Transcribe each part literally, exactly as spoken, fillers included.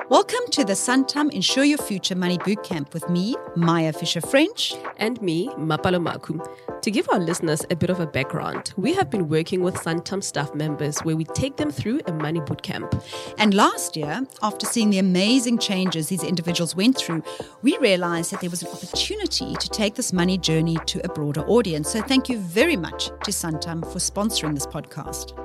Welcome to the Santam Ensure Your Future Money Bootcamp with me, Maya Fisher-French. And me, Mapalo Maku. To give our listeners a bit of a background, we have been working with Santam staff members where we take them through a money bootcamp. And last year, after seeing the amazing changes these individuals went through, we realized that there was an opportunity to take this money journey to a broader audience. So thank you very much to Santam for sponsoring this podcast.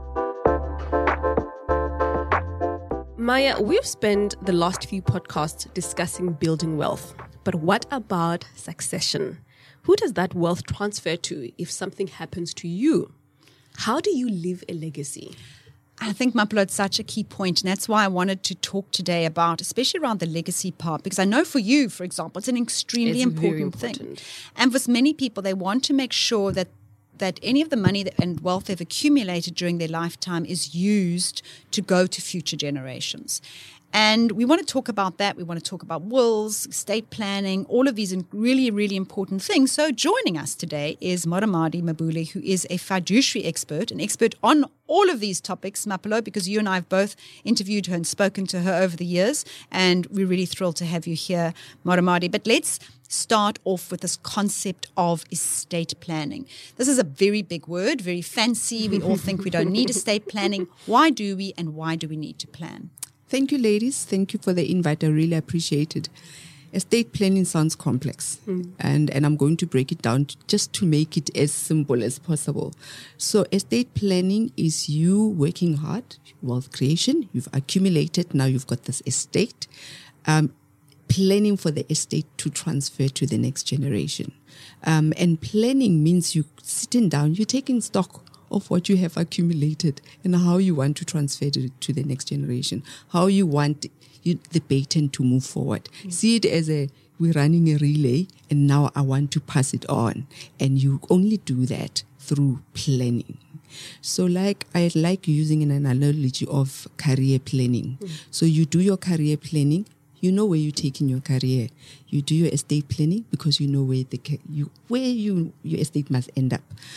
Maya, we've spent the last few podcasts discussing building wealth. But what about succession? Who does that wealth transfer to if something happens to you? How do you leave a legacy? I think, Mapalo, it's such a key point, and that's why I wanted to talk today about, especially around the legacy part, because I know for you, for example, it's an extremely it's important, important thing. And for many people, they want to make sure that that any of the money that, and wealth they've accumulated during their lifetime is used to go to future generations. And we want to talk about that. We want to talk about wills, estate planning, all of these really, really important things. So joining us today is Moramadi Mabule, who is a fiduciary expert, an expert on all of these topics, Mapalo, because you and I have both interviewed her and spoken to her over the years. And we're really thrilled to have you here, Moramadi. But let's start off with this concept of estate planning. This is a very big word, very fancy. We all think we don't need estate planning. Why do we, and why do we need to plan? Thank you, ladies. Thank you for the invite. I really appreciate it. Estate planning sounds complex, mm. and, and I'm going to break it down to, just to make it as simple as possible. So estate planning is you working hard, wealth creation. You've accumulated. Now you've got this estate. Um, planning for the estate to transfer to the next generation. Um, and planning means you sitting down, you're taking stock of what you have accumulated and how you want to transfer it to the next generation, how you want you, the baton to move forward. Mm-hmm. See it as a, we're running a relay and now I want to pass it on. And you only do that through planning. So like, I like using an analogy of career planning. Mm-hmm. So you do your career planning. You know where you're taking your career. You do your estate planning because you know where the you where you your estate must end up.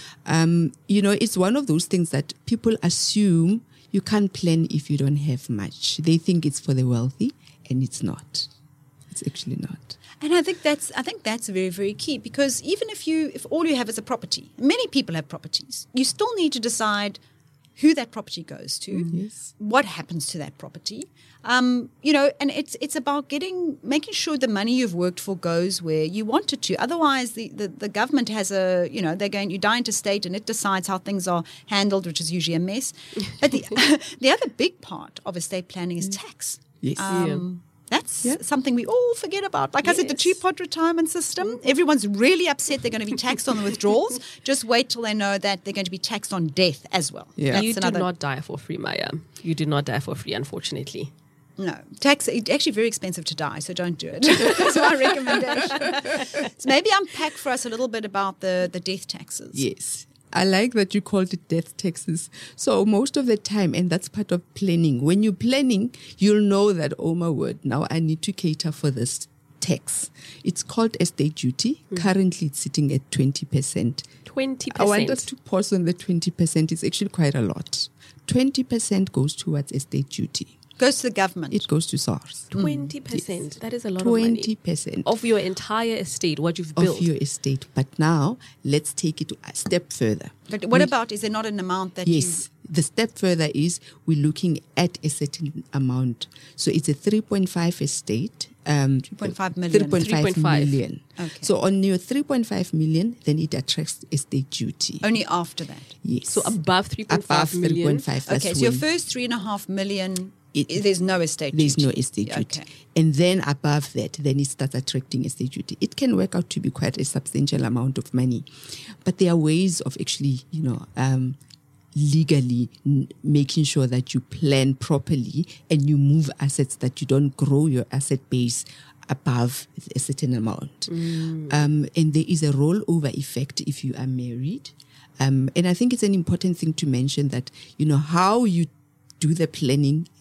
Um, you know, it's one of those things that people assume you can't plan if you don't have much. They think it's for the wealthy, and it's not. It's actually not. And I think that's I think that's very, very key, because even if you if all you have is a property, many people have properties, you still need to decide who that property goes to, yes. what happens to that property, um, you know, and it's it's about getting making sure the money you've worked for goes where you want it to. Otherwise, the, the, the government has a, you know, they're going, you die into state and it decides how things are handled, which is usually a mess. But the the other big part of estate planning is tax. Yes. Um, yeah. That's yeah. something we all forget about. Like yes. I said, the two-pot retirement system, everyone's really upset they're going to be taxed on the withdrawals. Just wait till they know that they're going to be taxed on death as well. Yeah. That's You do another... not die for free, Maya. You do not die for free, unfortunately. No. Tax, it's actually very expensive to die, so don't do it. That's my recommendation. So maybe unpack for us a little bit about the, the death taxes. Yes. I like that you called it death taxes. So most of the time, and that's part of planning, when you're planning, you'll know that, oh my word, now I need to cater for this tax. It's called estate duty. Mm. Currently, it's sitting at twenty percent. twenty percent. I want us to pause on the twenty percent. It's actually quite a lot. twenty percent goes towards estate duty. Goes to the government. It goes to SARS. twenty percent. Yes. That is a lot twenty percent. of money. twenty percent. Of your entire estate, what you've built. Of your estate. But now, let's take it a step further. But what we, about, is there not an amount that yes, you... the step further is we're looking at a certain amount. So it's a three point five estate. Um, three point five million. three point five three point five million. Okay. So on your three point five million, then it attracts estate duty. Only after that? Yes. So above three point Above five million. three point five. Okay, so your first three and a half million... It, there's no estate there's duty. There's no estate duty. Okay. And then above that, then it starts attracting estate duty. It can work out to be quite a substantial amount of money. But there are ways of actually, you know, um, legally n- making sure that you plan properly and you move assets, that you don't grow your asset base above a certain amount. Mm. Um, and there is a rollover effect if you are married. Um, and I think it's an important thing to mention that, you know, how you do the planning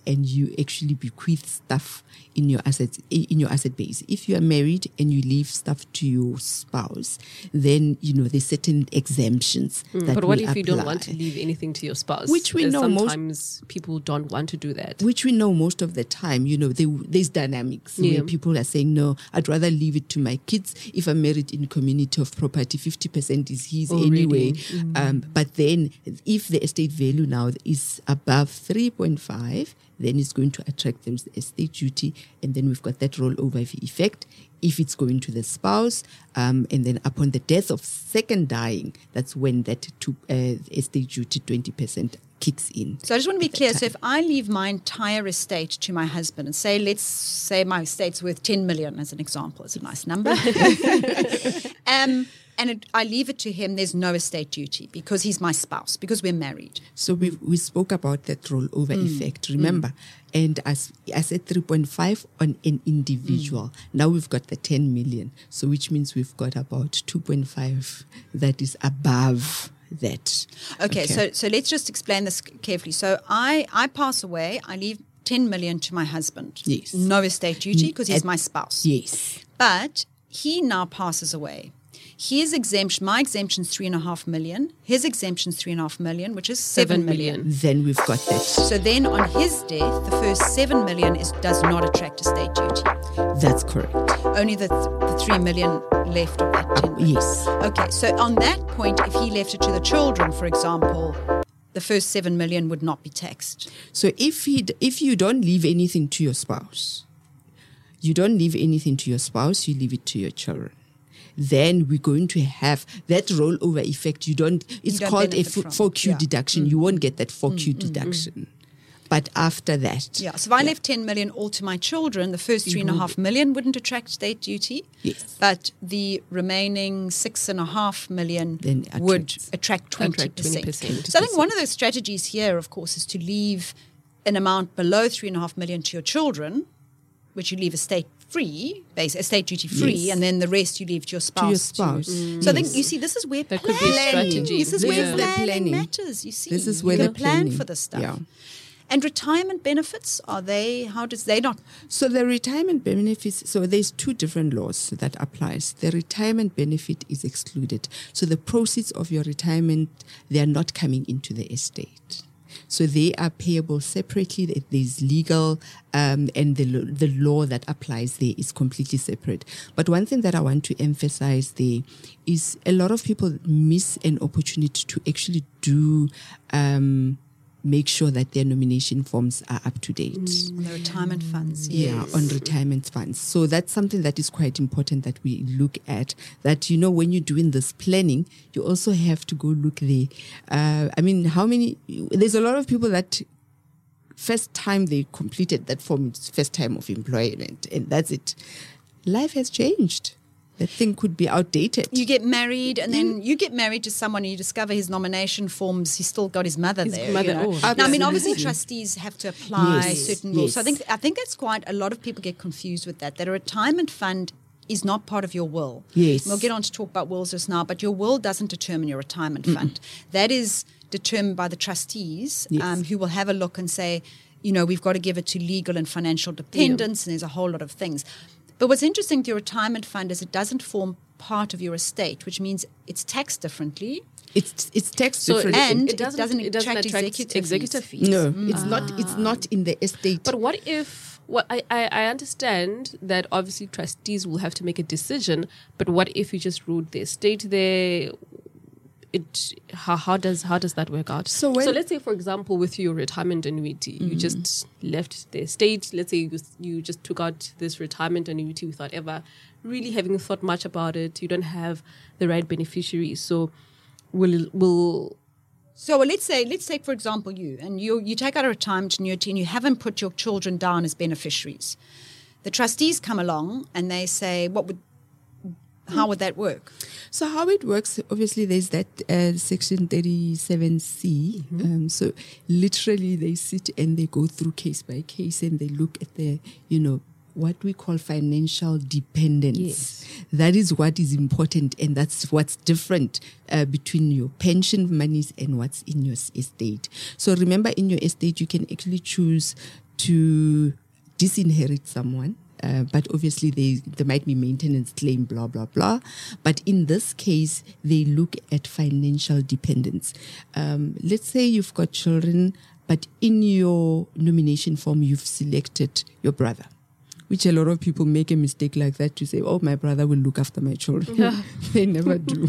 and you actually bequeath stuff in your assets, in your asset base. If you are married and you leave stuff to your spouse, then, you know, there's certain exemptions Mm. that But what will if you don't apply. want to leave anything to your spouse? Which we As know most- sometimes people don't want to do that. Which we know most of the time, you know, they, there's dynamics Yeah. where people are saying, no, I'd rather leave it to my kids. If I'm married in community of property, fifty percent is his Already. anyway. Mm. Um, but then if the estate value now is above three point five, then it's going to attract them the estate duty. And then we've got that rollover effect. If it's going to the spouse, um, and then upon the death of second dying, that's when that to, uh, estate duty twenty percent kicks in. So I just want to be at that clear. So time. if I leave my entire estate to my husband and say, let's say my estate's worth ten million as an example, it's a nice number. um, and it, I leave it to him, there's no estate duty because he's my spouse, because we're married. So we we spoke about that rollover Mm. effect, remember? And as I said, three point five on an individual. Mm. Now we've got the ten million. So which means we've got about two point five that is above that. Okay, so so let's just explain this carefully. So I, I pass away, I leave ten million to my husband. Yes. No estate duty because he's At- my spouse. Yes. But he now passes away. His exemption, my exemption's three and a half million. His exemption's three and a half million, which is seven Seven million. million. Then we've got that. So then on his death, the first seven million is does not attract estate duty. That's correct. Only the, the three million left of that ten million. Yes. Okay, so on that point, if he left it to the children, for example, the first seven million would not be taxed. So if he d- if you don't leave anything to your spouse, you don't leave anything to your spouse, you leave it to your children. Then we're going to have that rollover effect. You don't. It's don't called a benefit from. four Q Yeah. deduction. You won't get that four Q deduction. But after that, Yeah, so if I left ten million all to my children, the first three and a half million wouldn't attract state duty. Yes. But the remaining six and a half million Then would attracts- attract twenty attract percent. twenty percent. So I think one of the strategies here, of course, is to leave an amount below three and a half million to your children, which you leave estate free, base estate duty free, Yes. and then the rest you leave to your spouse. to your spouse. So I think you see, this is where That could be a planning- strategy. This is This where is the planning, planning. matters. You see, This is you where gotta the plan planning- for this stuff. yeah. And retirement benefits, are they? How does they not? So the retirement benefits, so there's two different laws that applies. The retirement benefit is excluded. So the proceeds of your retirement, they are not coming into the estate. So they are payable separately. There's legal um, and the, lo- the law that applies there is completely separate. But one thing that I want to emphasize there is a lot of people miss an opportunity to actually do um, make sure that their nomination forms are up to date. On the retirement funds. Yeah, yes. on retirement funds. So that's something that is quite important that we look at. That, you know, when you're doing this planning, you also have to go look there. Uh, I mean, how many, there's a lot of people that first time they completed that form, it's first time of employment, and that's it. Life has changed. That thing could be outdated. You get married, and then you get married to someone, and you discover his nomination forms. He's still got his mother His there. mother, you know? oh, Now, I mean, obviously, absolutely. trustees have to apply Yes, certain rules. So I yes. think I think that's quite a lot of people get confused with that. That a retirement fund is not part of your will. Yes. We'll get on to talk about wills just now, but your will doesn't determine your retirement fund. That is determined by the trustees, Yes. um, who will have a look and say, you know, we've got to give it to legal and financial dependents, and there's a whole lot of things. But what's interesting with your retirement fund is it doesn't form part of your estate, which means it's taxed differently. It's it's taxed So differently. and it doesn't, it doesn't it doesn't attract attract executive executive fees. fees. no, it's not. It's not in the estate. But what if, what I, I, I understand that obviously trustees will have to make a decision, but what if you just wrote the estate there? It, how, how does how does that work out? So when- so let's say, for example, with your retirement annuity, you just left the estate. Let's say you, you just took out this retirement annuity without ever really having thought much about it. You don't have the right beneficiaries. So will will So well, let's say, let's take for example you, and you you take out a retirement annuity and you haven't put your children down as beneficiaries. The trustees come along and they say, what would, how would that work? So how it works, obviously, there's that uh, section thirty-seven C. Um, so literally, they sit and they go through case by case and they look at the, you know, what we call financial dependence. Yes. That is what is important, and that's what's different uh, between your pension monies and what's in your s- estate. So remember, in your estate, you can actually choose to disinherit someone. Uh, but obviously, they, there might be maintenance claim, blah, blah, blah. But in this case, they look at financial dependence. Um, let's say you've got children, but in your nomination form, you've selected your brother, which a lot of people make a mistake like that to say, oh, my brother will look after my children. Yeah. They never do.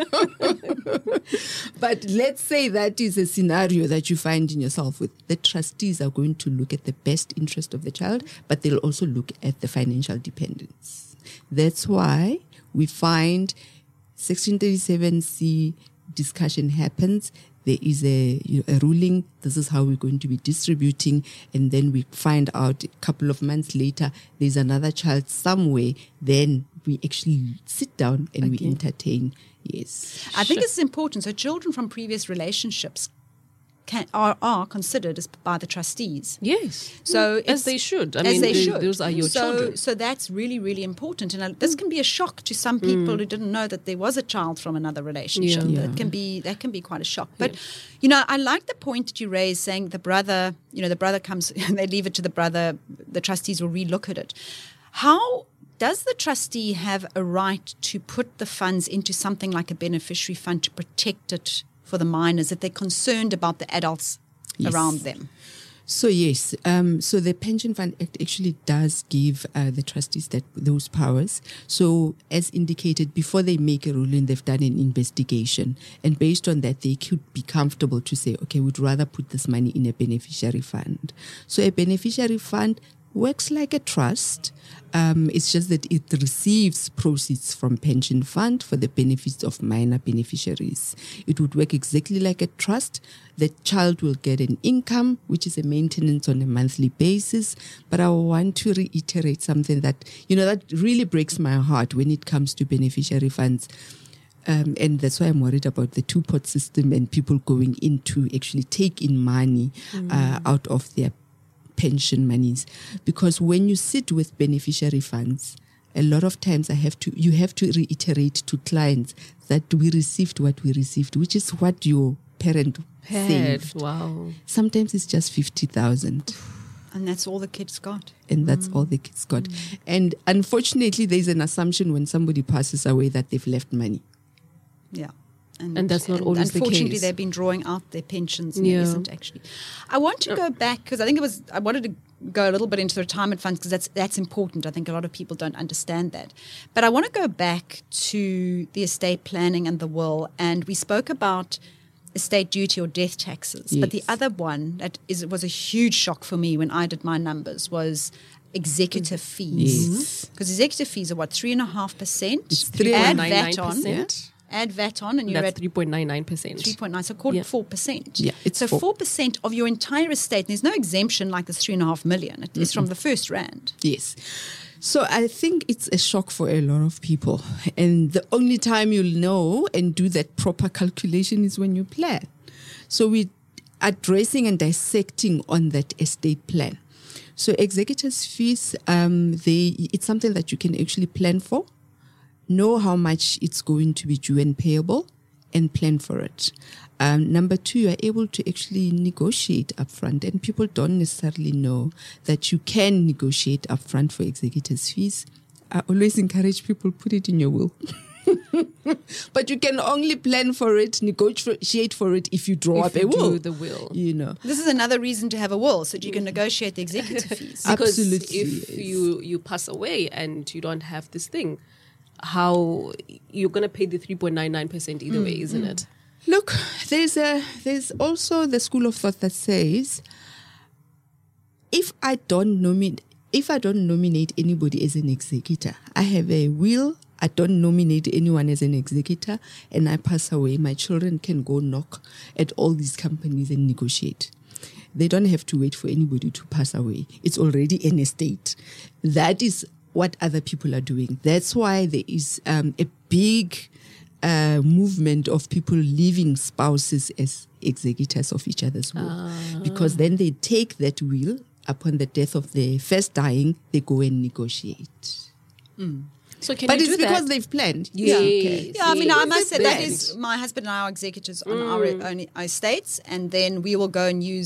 But let's say that is a scenario that you find in yourself with. The trustees are going to look at the best interest of the child, but they'll also look at the financial dependence. That's why we find Section thirty-seven C discussion happens. There is a, you know, a ruling, this is how we're going to be distributing, and then we find out a couple of months later, there's another child somewhere, then we actually sit down and okay. we entertain. Yes. I think this is important. So children from previous relationships can, are, are considered as by the trustees. Yes. So as they should. I as mean, they they, should. Those are your so, children. So that's really, really important. And uh, this can be a shock to some people mm. who didn't know that there was a child from another relationship. Yeah. That Yeah. can be that can be quite a shock. But, yeah. you know, I like the point that you raised saying the brother, you know, the brother comes and they leave it to the brother, the trustees will relook at it. How does the trustee have a right to put the funds into something like a beneficiary fund to protect it for the minors if they're concerned about the adults yes. around them? So yes, um, so the Pension Fund Act actually does give uh, the trustees that those powers. So as indicated, before they make a ruling, they've done an investigation. And based on that, they could be comfortable to say, okay, we'd rather put this money in a beneficiary fund. So a beneficiary fund works like a trust. Um, it's just that it receives proceeds from pension fund for the benefits of minor beneficiaries. It would work exactly like a trust. The child will get an income, which is a maintenance on a monthly basis. But I want to reiterate something that, you know, that really breaks my heart when it comes to beneficiary funds. Um, and that's why I'm worried about the two-pot system and people going in to actually take in money mm. uh, out of their pension monies, because when you sit with beneficiary funds, a lot of times I have to you have to reiterate to clients that we received what we received, which is what your parent Had. saved. Wow. Sometimes it's just fifty thousand. And that's all the kids got. And that's mm. all the kids got. Mm. And unfortunately, there's an assumption when somebody passes away that they've left money. Yeah. And, and that's not and always the case. Unfortunately, they've been drawing out their pensions, and yeah. it isn't actually. I want to go back because I think it was. I wanted to go a little bit into the retirement funds because that's that's important. I think a lot of people don't understand that. But I want to go back to the estate planning and the will, and we spoke about estate duty or death taxes. Yes. But the other one that is was a huge shock for me when I did my numbers was executive fees. Because yes. executive fees are what three and a half percent. It's three Add point nine nine V A T on. percent. Add V A T on and you're That's at three point nine nine percent. three point nine, so call Yeah. it four percent. Yeah, it's so four. four percent of your entire estate. There's no exemption like this three and a half million. It is Mm-mm. from the first rand. Yes. So I think it's a shock for a lot of people. And the only time you'll know and do that proper calculation is when you plan. So we're addressing and dissecting on that estate plan. So executors' fees, um, they it's something that you can actually plan for, know how much it's going to be due and payable, and plan for it. Um, number two, you are able to actually negotiate upfront, and people don't necessarily know that you can negotiate upfront for executors' fees. I always encourage people, put it in your will. But you can only plan for it, negotiate for it if you draw If up you a will. do the will. You know. This is another reason to have a will, so that you can negotiate the executive fees. Because Absolutely, if yes. you, you pass away and you don't have this thing, how you're going to pay the three point nine nine percent either mm, way, isn't mm. it? Look, there's a there's also the school of thought that says if I don't nominate if I don't nominate anybody as an executor, I have a will, I don't nominate anyone as an executor, and I pass away, my children can go knock at all these companies and negotiate. They don't have to wait for anybody to pass away. It's already an estate. That is what other people are doing. That's why there is um, a big uh, movement of people leaving spouses as executors of each other's will. Ah. Because then they take that will, upon the death of the first dying, they go and negotiate. Mm. So can but you it's do because that? they've planned. Yes. Yeah, okay. Yeah, I mean, I Yes. must say that Planned. is my husband and I are executors on Mm. our own estates, and then we will go and use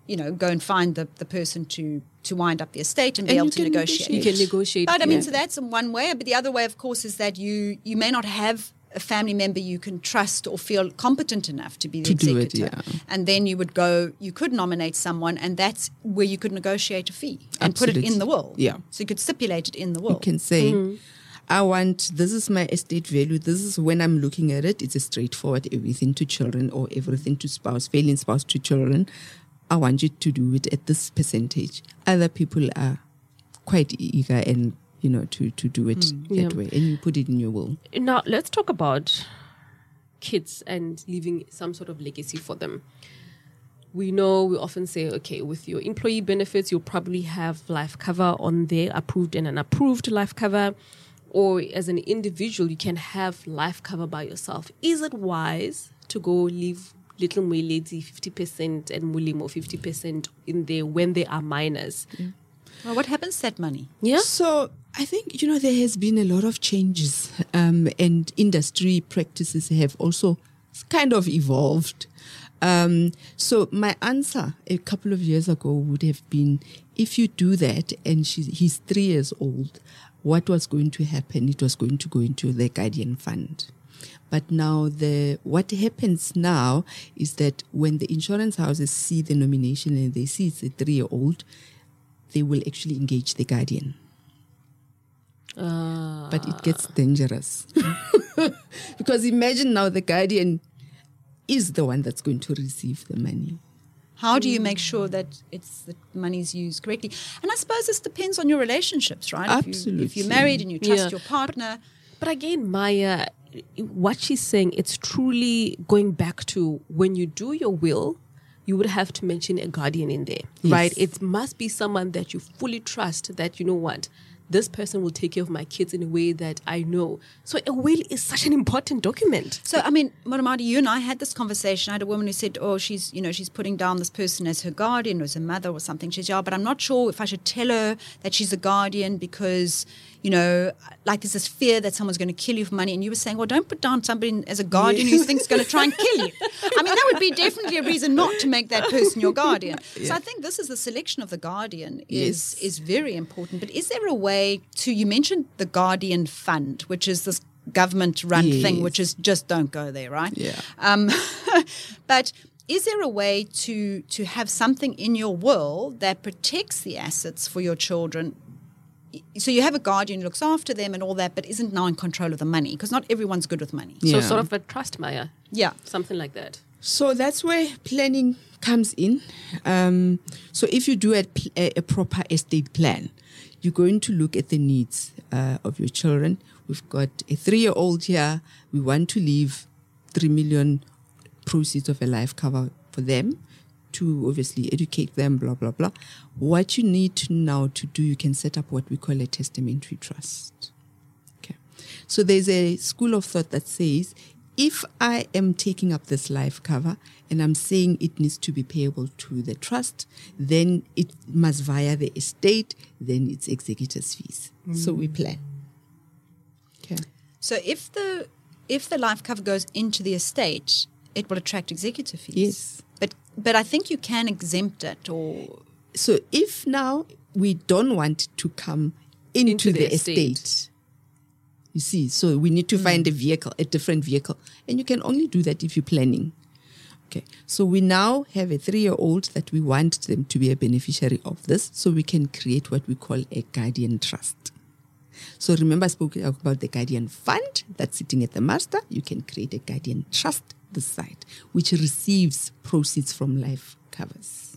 you know, go and find the, the person to, to wind up the estate and be And able you to can negotiate. You can negotiate. But I mean, yeah. so that's one way. But the other way, of course, is that you you may not have a family member you can trust or feel competent enough to be the To do it, executor. yeah. And then you would go, you could nominate someone, and that's where you could negotiate a fee and put it in Absolutely. the will. Yeah. So you could stipulate it in the will. You can say, I want, this is my estate value. This is when I'm looking at it. It's a straightforward, everything to children or everything to spouse, failing spouse to children. I want you to do it at this percentage. Other people are quite eager and, you know, to, to do it that Yeah. way. And you put it in your will. Now, let's talk about kids and leaving some sort of legacy for them. We know, we often say, okay, with your employee benefits, you'll probably have life cover on there, approved and unapproved life cover. Or as an individual, you can have life cover by yourself. Is it wise to go leave little Mweledi fifty percent and Mulimo fifty percent in there when they are minors? Yeah. Well, what happens to that money? Yeah. So I think, you know, there has been a lot of changes um, and industry practices have also kind of evolved. Um, so my answer a couple of years ago would have been, if you do that and she, he's three years old, what was going to happen? It was going to go into the guardian fund. But now the what happens now is that when the insurance houses see the nomination and they see it's a three-year-old, they will actually engage the guardian. Uh, But it gets dangerous. Because imagine now the guardian is the one that's going to receive the money. How do you make sure that it's the money's used correctly? And I suppose this depends on your relationships, right? If, you, if Absolutely. you're married and you trust Yeah. your partner. But again, Maya, what she's saying, it's truly going back to when you do your will, you would have to mention a guardian in there, Yes. right? It must be someone that you fully trust, that, you know what, this person will take care of my kids in a way that I know. So a will is such an important document. So, I mean, Moramadi, you and I had this conversation. I had a woman who said, oh, she's, you know, she's putting down this person as her guardian or as a mother or something. She said, yeah, but I'm not sure if I should tell her that she's a guardian because, you know, like there's this fear that someone's going to kill you for money. And you were saying, well, don't put down somebody as a guardian who thinks going to try and kill you. I mean, that would be definitely a reason not to make that person your guardian. So I think this is the selection of the guardian is, Yes. is very important. But is there a way to, you mentioned the Guardian Fund, which is this government-run Yes. thing, which is just don't go there, right? Yeah. Um, but is there a way to to have something in your will that protects the assets for your children? So you have a guardian who looks after them and all that, but isn't now in control of the money because not everyone's good with money. So Yeah. sort of a trust, Maya, Yeah. something like that. So that's where planning comes in. Um, so if you do a, pl- a, a proper estate plan, you're going to look at the needs uh, of your children. We've got a three-year-old here. We want to leave three million proceeds of a life cover for them to obviously educate them, blah, blah, blah. What you need to now to do, you can set up what we call a testamentary trust. Okay. So there's a school of thought that says, if I am taking up this life cover and I'm saying it needs to be payable to the trust, then it must via the estate, then it's executor's fees. So we plan. Okay. So if the if the life cover goes into the estate, it will attract executor fees. Yes. But but I think you can exempt it or So if now we don't want to come into, Into the the, estate. estate. You see, so we need to find a vehicle, a different vehicle. And you can only do that if you're planning. Okay. So we now have a three-year-old that we want them to be a beneficiary of this. So we can create what we call a guardian trust. So remember I spoke about the guardian fund that's sitting at the master. You can create a guardian trust this side, which receives proceeds from life covers.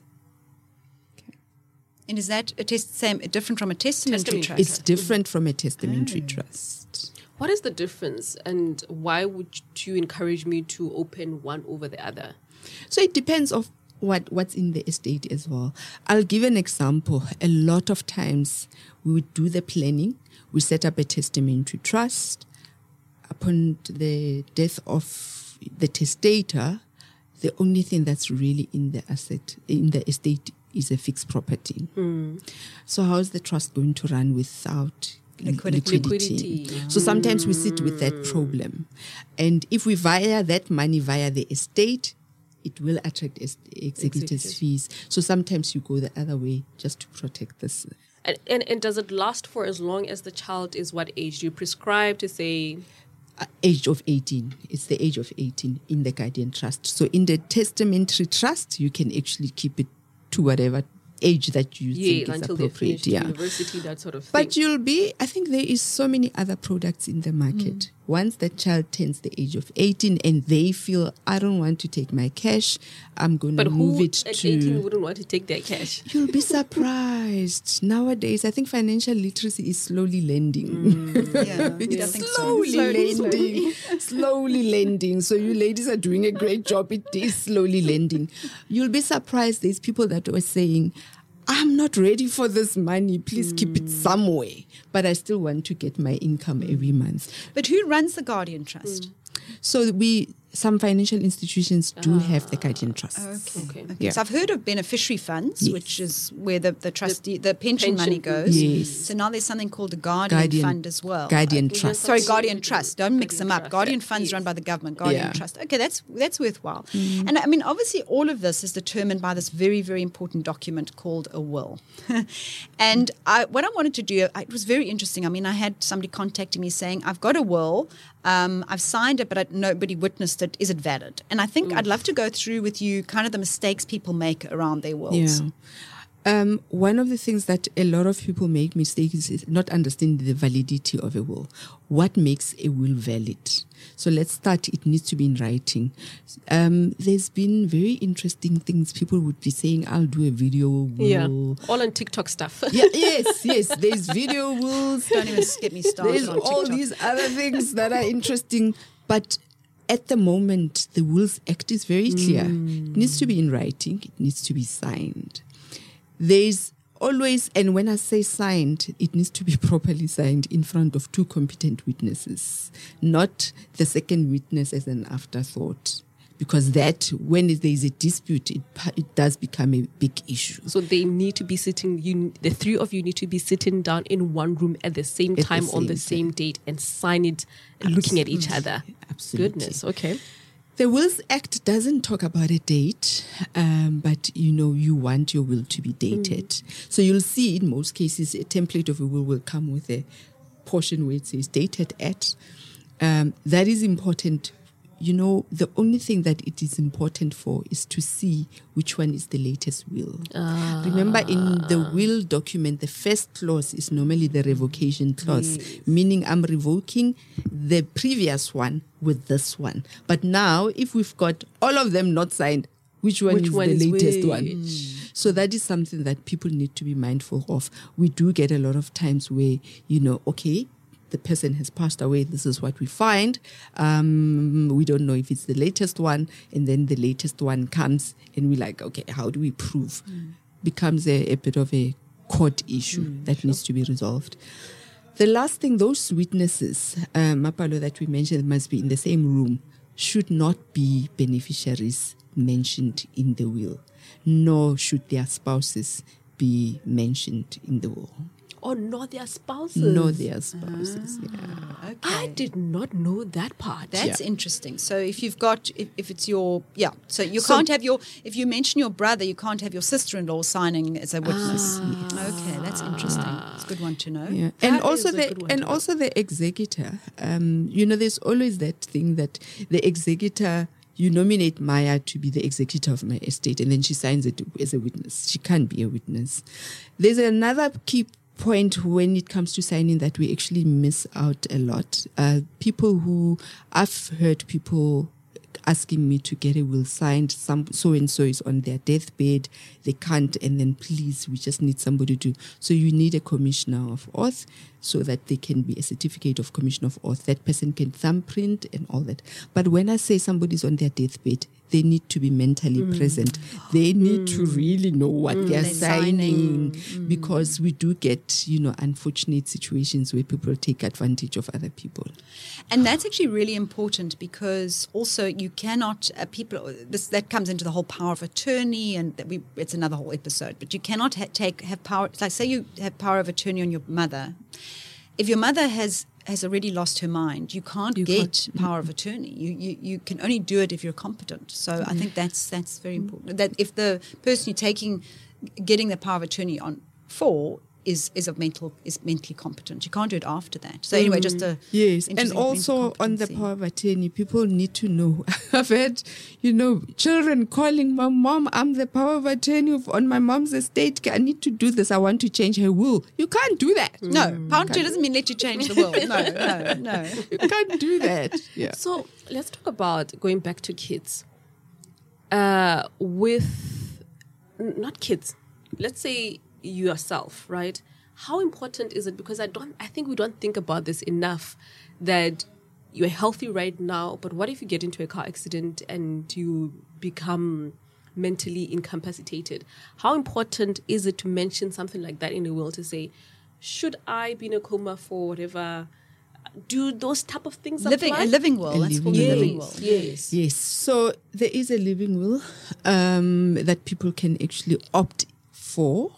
and is that a test same different from a testamentary Testament. trust? It's different from a testamentary trust. What is the difference, and why would you encourage me to open one over the other? So it depends of what, what's in the estate as well. I'll give an example. A lot of times we would do the planning. We set up a testamentary trust. Upon the death of the testator, the only thing that's really in the asset, in the estate, is a fixed property. So how is the trust going to run without Liquidity. Liquidity. So sometimes we sit with that problem. And if we via that money via the estate, it will attract ex- executors' Executors. fees. So sometimes you go the other way just to protect this. And, and and does it last for as long as the child is what age? Do you prescribe to say? Uh, age of eighteen. It's the age of eighteen in the guardian trust. So in the testamentary trust, you can actually keep it to whatever age that you Yeah, think is until they appropriate. finish Yeah. university, that sort of thing. But you'll be, I think there is so many other products in the market. Mm. Once the child turns the age of eighteen and they feel, I don't want to take my cash, I'm going to but move who it at to... eighteen wouldn't want to take their cash? You'll be surprised. Nowadays, I think financial literacy is slowly lending. Yeah, It's I think so. slowly, Slowly, lending. Slowly lending. So you ladies are doing a great job. It is slowly lending. You'll be surprised. There's people that were saying, I'm not ready for this money. Please keep it somewhere. But I still want to get my income every month. But who runs the Guardian Trust? So we, some financial institutions do have the guardian trusts. Okay. Okay. Okay. Yeah. So I've heard of beneficiary funds, Yes. which is where the, the trustee, the, pension, pension money goes. goes. Yes. So now there's something called the Guardian, Guardian- Fund as well. Guardian Okay, trust. Sorry, Something Guardian to do Trust. with Don't mix Guardian them up. Trust, Guardian yeah. Fund's Yes. run by the government. Guardian Yeah. Trust. Okay, that's that's worthwhile. And I mean, obviously, all of this is determined by this very, very important document called a will. And I, what I wanted to do, it was very interesting. I mean, I had somebody contacting me saying, "I've got a will. Um, I've signed it, but I, nobody witnessed it. Is it valid?" And I think I'd love to go through with you kind of the mistakes people make around their wills. Yeah. Um, one of the things that a lot of people make mistakes is, is not understanding the validity of a will. What makes a will valid? So let's start. It needs to be in writing. Um, there's been very interesting things. People would be saying, I'll do a video will. Yeah, all on TikTok stuff. Yeah, yes, yes. There's video wills. Don't even get me started There's on all TikTok. these other things that are interesting. But at the moment, the Wills Act is very clear. It needs to be in writing. It needs to be signed. There's always, and when I say signed, it needs to be properly signed in front of two competent witnesses, not the second witness as an afterthought. Because that, when there is a dispute, it, it does become a big issue. So they need to be sitting, you, the three of you need to be sitting down in one room at the same the time on the same same date and sign it looking at each other. Absolutely. Goodness, okay. The Wills Act doesn't talk about a date, um, but you know, you want your will to be dated. Mm. So you'll see in most cases, a template of a will will come with a portion where it says dated at. Um, that is important. You know, the only thing that it is important for is to see which one is the latest will. Ah. Remember, in the will document, the first clause is normally the revocation clause, yes. Meaning I'm revoking the previous one with this one. But now, if we've got all of them not signed, which one which is one the is latest which? one? So that is something that people need to be mindful of. We do get a lot of times where, you know, okay, the person has passed away, this is what we find. Um, we don't know if it's the latest one, and then the latest one comes, and we're like, okay, how do we prove? Mm. Becomes a, a bit of a court issue mm, that sure. needs to be resolved. The last thing, those witnesses, um, Mapalo, that we mentioned must be in the same room, should not be beneficiaries mentioned in the will, nor should their spouses be mentioned in the will. Or not their spouses. No, their spouses. Ah, yeah. Okay. I did not know that part. That's yeah. interesting. So if you've got, if, if it's your, yeah, so you So- can't have your, if you mention your brother, you can't have your sister-in-law signing as a witness. Ah. Okay, that's interesting. It's a good one to know. Yeah. That And also is a the good one and to know. also the executor. Um, you know, there's always that thing that the executor, you nominate Maya to be the executor of my estate, and then she signs it as a witness. She can't be a witness. There's another key point when it comes to signing that we actually miss out a lot. Uh, people who, I've heard people asking me to get a will signed, some so and so is on their deathbed, they can't, and then please, we just need somebody to. So you need a commissioner of oath so that they can be a certificate of commissioner of oath. That person can thumbprint and all that. But when I say somebody's on their deathbed, they need to be mentally mm. present. They need mm. to really know what mm. they're, They're signing, signing. because we do get, you know, unfortunate situations where people take advantage of other people. And that's actually really important, because also you cannot, uh, people, this, that comes into the whole power of attorney, and that we, it's another whole episode, but you cannot ha- take, have power, like say you have power of attorney on your mother. If your mother has has already lost her mind. You can't You get can't- power of attorney. You, you you can only do it if you're competent. So I think that's that's very important. That if the person you're taking, getting the power of attorney on for is is of mental is mentally competent. You can't do it after that. So anyway, just a Yes, and interesting also mental on the competency. power of attorney, people need to know. I've had, you know, children calling my mom, I'm the power of attorney of, on my mom's estate. I need to do this. I want to change her will. You can't do that. No, power of attorney doesn't mean let you change the world. No, no, no. You can't do that. Yeah. So let's talk about going back to kids. Uh, with n- not kids, let's say yourself, right? How important is it? Because I don't, I think we don't think about this enough. That you're healthy right now, but what if you get into a car accident and you become mentally incapacitated? How important is it to mention something like that in a will to say, should I be in a coma for whatever? Do those type of things Living apply? a living will. A That's called living a will. living will. Yes. Yes. So there is a living will um, that people can actually opt for.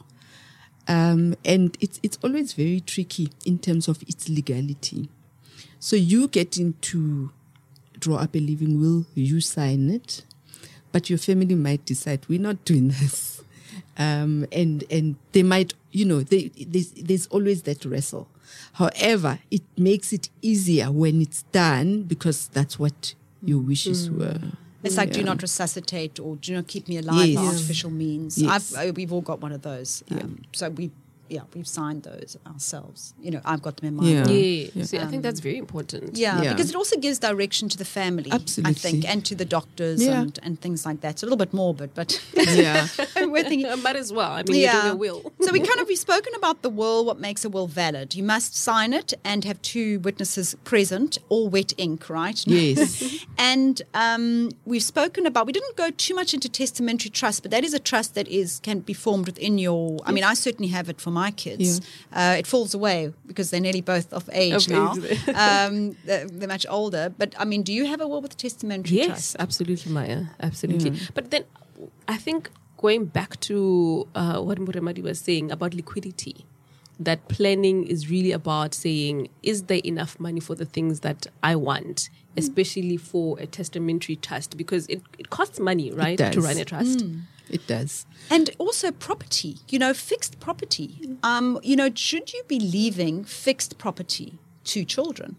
Um, and it's it's always very tricky in terms of its legality. So you get into draw up a living will, you sign it, but your family might decide we're not doing this, um, and and they might, you know, they, there's there's always that wrestle. However, it makes it easier when it's done because that's what your wishes were. It's like do Yeah. not resuscitate or do not keep me alive Yes. by Yeah. artificial means. Yes. I've, I, we've all got one of those. Um, so we, yeah, we've signed those ourselves. You know, I've got them in my Yeah. will. Yeah. Yeah. See, I think that's very important. Yeah, Yeah. because it also gives direction to the family, I Absolutely. think, and to the doctors Yeah. and, and things like that. It's a little bit morbid, but Yeah. we're thinking. Might as well. I mean, you're doing a will. So we kind of we've spoken about the will, what makes a will valid. You must sign it and have two witnesses present, all wet ink, right? Yes. And um, we've spoken about. We didn't go too much into testamentary trust, but that is a trust that is can be formed within your. I mean, I certainly have it for my kids. Uh, it falls away because they're nearly both of age Of now. age. um, they're, they're much older. But I mean, do you have a will with testamentary Yes, trust? absolutely, Maya. Absolutely. But then I think going back to uh, what Muremadi was saying about liquidity, that planning is really about saying, is there enough money for the things that I want, especially for a testamentary trust? Because it, it costs money, right, to does. run a trust. It does. And also property, you know, fixed property. Um, you know, should you be leaving fixed property to children?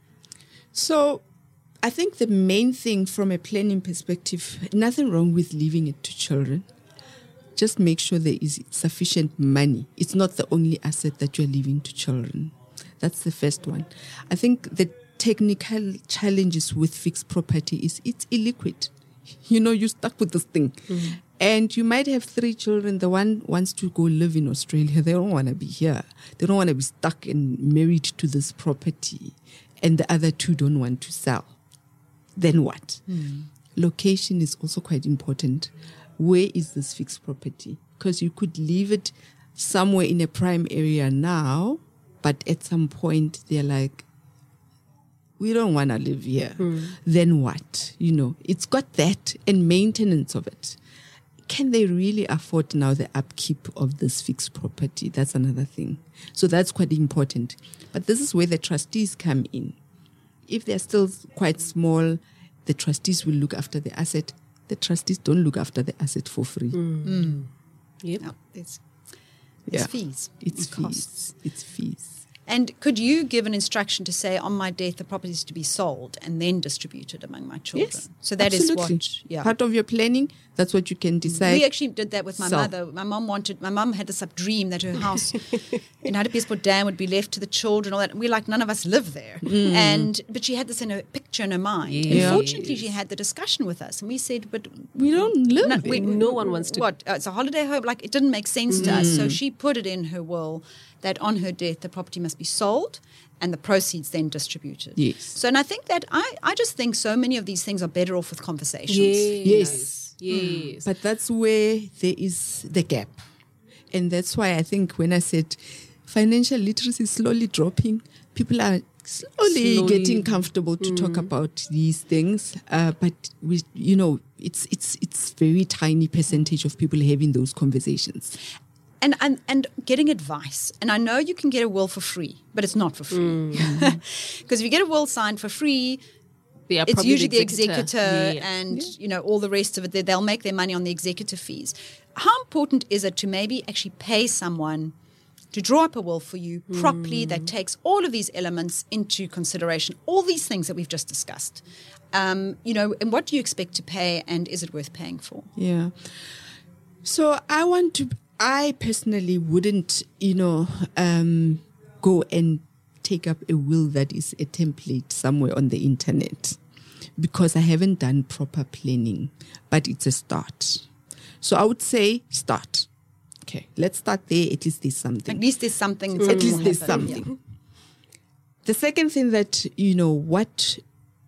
So I think the main thing from a planning perspective, nothing wrong with leaving it to children. Just make sure there is sufficient money. It's not the only asset that you're leaving to children. That's the first one. I think the technical challenges with fixed property is it's illiquid. You know, you're stuck with this thing. Mm-hmm. And you might have three children. The one wants to go live in Australia. They don't want to be here. They don't want to be stuck and married to this property. And the other two don't want to sell. Then what? Mm. Location is also quite important. Where is this fixed property? Because you could leave it somewhere in a prime area now, but at some point they're like, we don't want to live here. Mm. Then what? You know, it's got that and maintenance of it. Can they really afford now the upkeep of this fixed property? That's another thing. So that's quite important. But this is where the trustees come in. If they're still quite small, the trustees will look after the asset. The trustees don't look after the asset for free. Mm. Mm. Yep. No, it's it's Yeah. fees. It's and costs. fees. It's fees. And could you give an instruction to say, on my death, the property is to be sold and then distributed among my children? Yes. So that absolutely. is what, yeah. Part of your planning, that's what you can decide. We actually did that with my So. mother. My mom wanted, my mom had this up dream that her house in Hartbeespoort Dam would be left to the children, all that. And we like, none of us live there. Mm. And, but she had this in her picture in her mind. Yes. And fortunately, she had the discussion with us. And we said, but we don't live no, there. we, No one wants to- What? Uh, it's a holiday home. Like, it didn't make sense to us. So she put it in her will that on her death, the property must be sold and the proceeds then distributed. Yes. So, and I think that, I, I just think so many of these things are better off with conversations. Yes. Yes. Yes. But that's where there is the gap. And that's why I think when I said financial literacy is slowly dropping, people are slowly, Slowly. getting comfortable to talk about these things. Uh, but we, you know, it's it's it's very tiny percentage of people having those conversations. And, and and getting advice. And I know you can get a will for free, but it's not for free. Because if you get a will signed for free, They are it's probably usually the executor. executor Yeah. and, you know, all the rest of it. They- They'll make their money on the executor fees. How important is it to maybe actually pay someone to draw up a will for you properly that takes all of these elements into consideration, all these things that we've just discussed? Um, you know, and what do you expect to pay, and is it worth paying for? Yeah. So I want to, I personally wouldn't, you know, um, go and take up a will that is a template somewhere on the internet, because I haven't done proper planning, but it's a start. So I would say start. Okay, let's start there. At least there's something. At least there's something. At least will there's happen. something. The second thing that, you know, what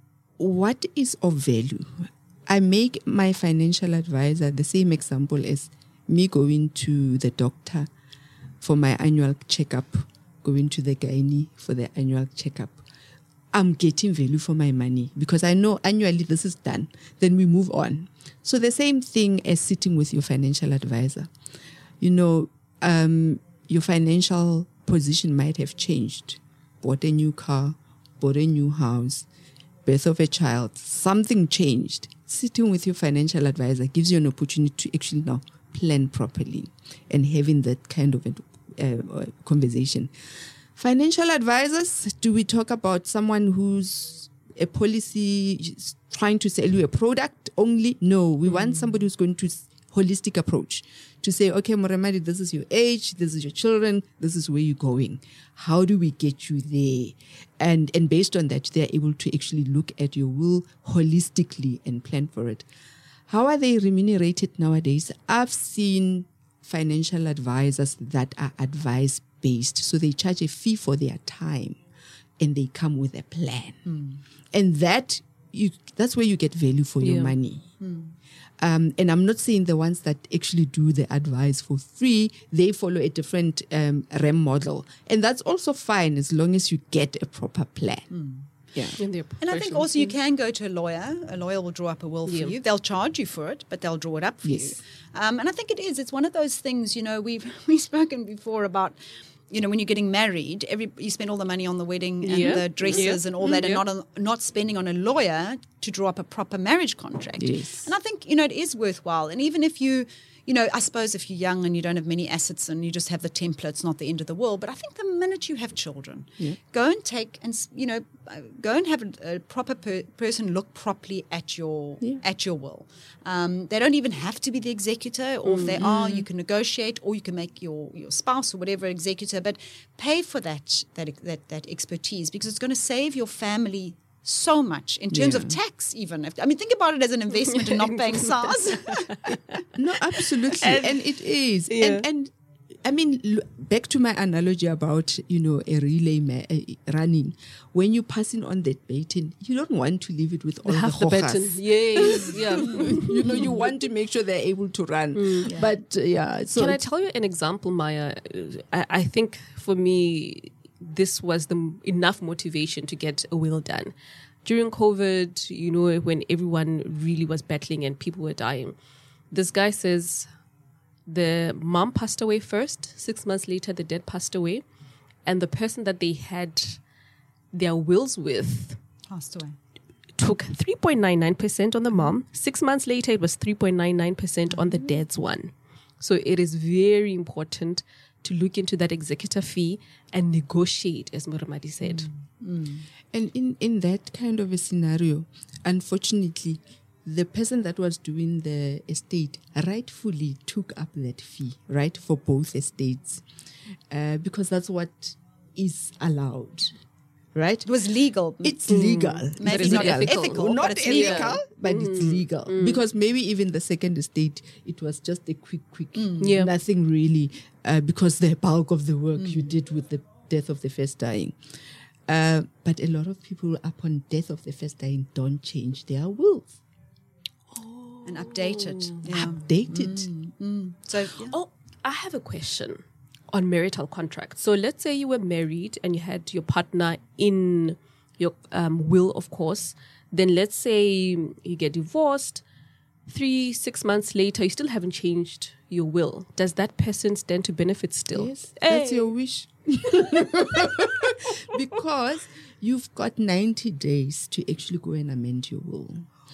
what is of value? I make my financial advisor the same example as me going to the doctor for my annual checkup, going to the gynae for the annual checkup. I'm getting value for my money because I know annually this is done. Then we move on. So the same thing as sitting with your financial advisor. You know, um, your financial position might have changed. Bought a new car, bought a new house, birth of a child, something changed. Sitting with your financial advisor gives you an opportunity to actually now plan properly and having that kind of a, uh, conversation. Financial advisors, do we talk about someone who's a policy trying to sell you a product only? No, we mm. want somebody who's going to holistic approach to say, okay, Moramadi, this is your age, this is your children, this is where you're going. How do we get you there? And and based on that, they're able to actually look at your will holistically and plan for it. How are they remunerated nowadays? I've seen financial advisors that are advice-based. So they charge a fee for their time and they come with a plan. Mm. And that you that's where you get value for yeah. your money. Mm. Um, and I'm not saying the ones that actually do the advice for free, they follow a different um, R E M model. And that's also fine as long as you get a proper plan. Mm. Yeah. And I think also you can go to a lawyer. A lawyer will draw up a will for yeah. you. They'll charge you for it, but they'll draw it up for yes. you. Um, and I think it is. It's one of those things, you know, we've we've spoken before about, you know, when you're getting married, every you spend all the money on the wedding and yeah. the dresses yeah. and all that, mm, and yeah. not on, not spending on a lawyer to draw up a proper marriage contract. Yes. And I think, you know, it is worthwhile. And even if you, you know, I suppose if you're young and you don't have many assets and you just have the template, it's not the end of the world. But I think the minute you have children, yeah. go and take and, you know, go and have a, a proper per- person look properly at your yeah. at your will. Um, they don't even have to be the executor, or mm. if they are, you can negotiate, or you can make your, your spouse or whatever executor. But pay for that that that, that expertise, because it's going to save your family so much in terms yeah. of tax, even. If, I mean, think about it as an investment and not paying SARS. No, absolutely. And, and it is. Yeah. And, and I mean, l- back to my analogy about, you know, a relay ma- uh, running. When you're passing on that baton, you don't want to leave it with all Half the, the baton. Yes, yeah. You know, you want to make sure they're able to run. Mm. Yeah. But, uh, yeah. So Can I tell you an example, Maya? I, I think for me, this was the enough motivation to get a will done. During COVID, you know, when everyone really was battling and people were dying, this guy says the mom passed away first. Six months later, the dad passed away. And the person that they had their wills with passed away. Took three point nine nine percent on the mom. Six months later, it was three point nine nine percent on the dad's one. So it is very important to look into that executor fee and negotiate, as Moramadi said. Mm. Mm. And in, in that kind of a scenario, unfortunately, the person that was doing the estate rightfully took up that fee, right, for both estates, uh, because that's what is allowed. Right? It was legal. It's mm. legal. Maybe it's not legal. ethical. ethical not but it's ethical, legal. but mm. it's legal. Mm. Because maybe even the second estate, it was just a quick, quick, mm. yeah. nothing really, uh, because the bulk of the work mm. you did with the death of the first dying. Uh, but a lot of people upon death of the first dying don't change their wills. Oh. And update it. Yeah. Update it. Mm. Mm. So, yeah. Oh, I have a question on marital contract. So let's say you were married and you had your partner in your um, will, of course. Then let's say you get divorced. Three, six months later, you still haven't changed your will, does that person stand to benefit still? Yes, that's your wish. Because you've got ninety days to actually go and amend your will.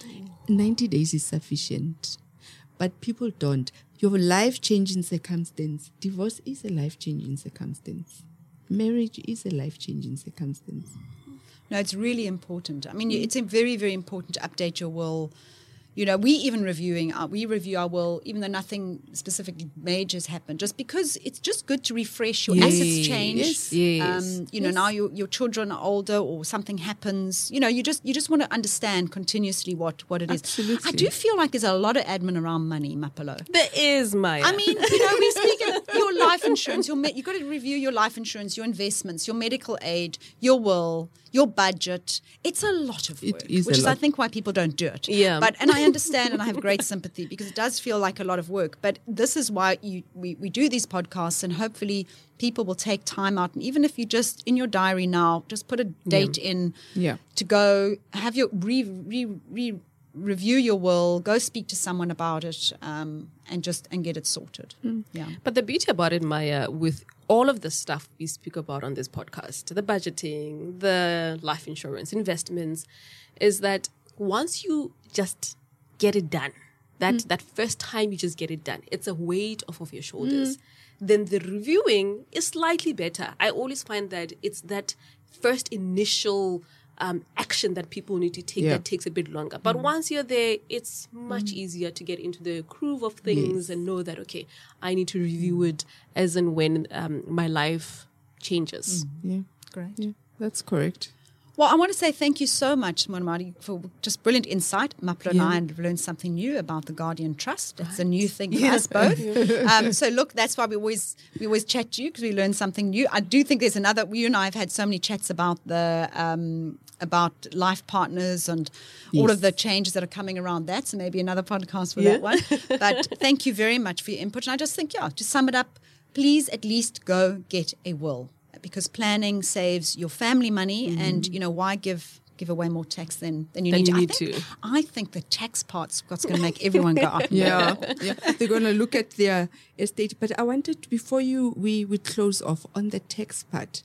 ninety days is sufficient, but people don't. Your life-changing circumstance, divorce is a life-changing circumstance. Marriage is a life-changing circumstance. No, it's really important. I mean, it's a very, very important to update your will. You know, we even reviewing, our, we review our will, even though nothing specifically major has happened, just because it's just good to refresh. Your Yes. assets change. Yes. Yes. Um, you know, now your your children are older or something happens. You know, you just you just want to understand continuously what, what it is. Absolutely. I do feel like there's a lot of admin around money, Mapelo. There is, Maya. I mean, you know, we speak of your life insurance. Your me- you've got to review your life insurance, your investments, your medical aid, your will, your budget. It's a lot of It work, is a which is, I lot. think, why people don't do it. Yeah. But and I understand and I have great sympathy because it does feel like a lot of work. But this is why you, we we do these podcasts, and hopefully people will take time out. And even if you just in your diary now, just put a date in Yeah. to go have your re, re, re, review your will, go speak to someone about it, um, and just and get it sorted. Yeah. But the beauty about it, Maya, with all of the stuff we speak about on this podcast, the budgeting, the life insurance, investments, is that once you just get it done, that, that first time you just get it done, it's a weight off of your shoulders. Then the reviewing is slightly better. I always find that it's that first initial um, action that people need to take Yeah. that takes a bit longer. But once you're there, it's much easier to get into the groove of things and know that, okay, I need to review it as and when um, my life changes. Yeah. Great. Yeah. That's correct. Well, I want to say thank you so much, Monamati, for just brilliant insight. Maplo and I have learned something new about the Guardian Trust. It's a new thing for us both. Um, so, look, that's why we always we always chat to you, because we learn something new. I do think there's another. You and I have had so many chats about the um, about life partners and all of Yes. the changes that are coming around that. So maybe another podcast for Yeah. that one. But thank you very much for your input. And I just think, yeah, to sum it up, please at least go get a will, because planning saves your family money, Mm-hmm. and you know why give give away more tax than, than you Than need, you to. need I think, to. I think the tax part's what's going to make everyone go up. Yeah, yeah. They're going to look at their estate. But I wanted, before you we would close off on the tax part,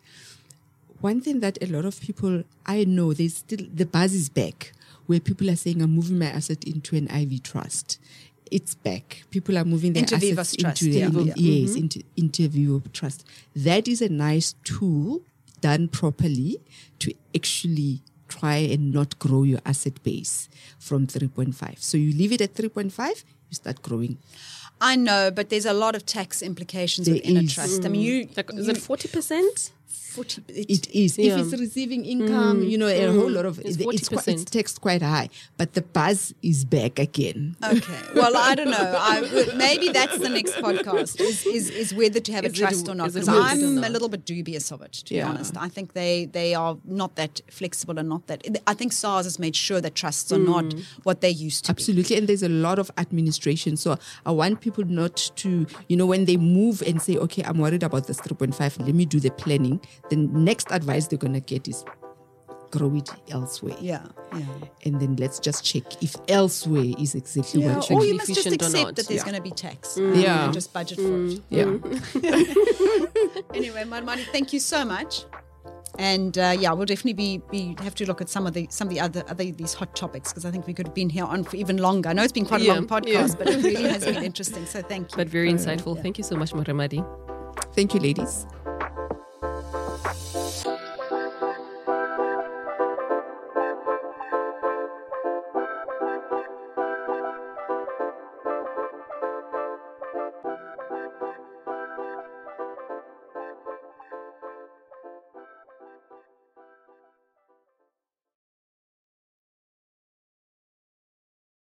one thing that a lot of people, I know, there's still, the buzz is back, where people are saying, I'm moving my asset into an I V trust. It's back. People are moving their Into assets Viva's trust, into yeah. the- Yeah. yes, into into Viva trust. That is a nice tool done properly to actually try and not grow your asset base from three point five. So you leave it at three point five, you start growing. I know, but there's a lot of tax implications There within a is. trust. I mean, you, Like, is you it forty percent? forty, It is. Yeah. If it's receiving income, you know, a whole lot of It's it's, it's, quite, forty percent. it's taxed quite high, but the buzz is back again. Okay. Well, I don't know. I would, maybe that's the next podcast is, is, is whether to have Is a it- trust or not. is it Because worth it or I'm a not? little bit dubious of it, to Yeah. be honest. I think they, they are not that flexible and not that. I think SARS has made sure that trusts are not what they used to be. Absolutely. And there's a lot of administration. So I want people not to, you know, when they move and say, okay, I'm worried about this three point five, let me do the planning. The next advice they're going to get is grow it elsewhere. Yeah. Yeah. And then let's just check if elsewhere is exactly Yeah, what or you you must just efficient or accept not. that there's Yeah. going to be tax. Yeah. And just budget for it. Yeah. Anyway, Marmani, thank you so much. And uh, yeah, we'll definitely be, be have to look at some of the some of the other other these hot topics, because I think we could have been here on for even longer. I know it's been quite a Yeah, long podcast, yeah. but it really has been interesting. So thank you. But very insightful. Thank you so much, Moramadi. Thank you, ladies.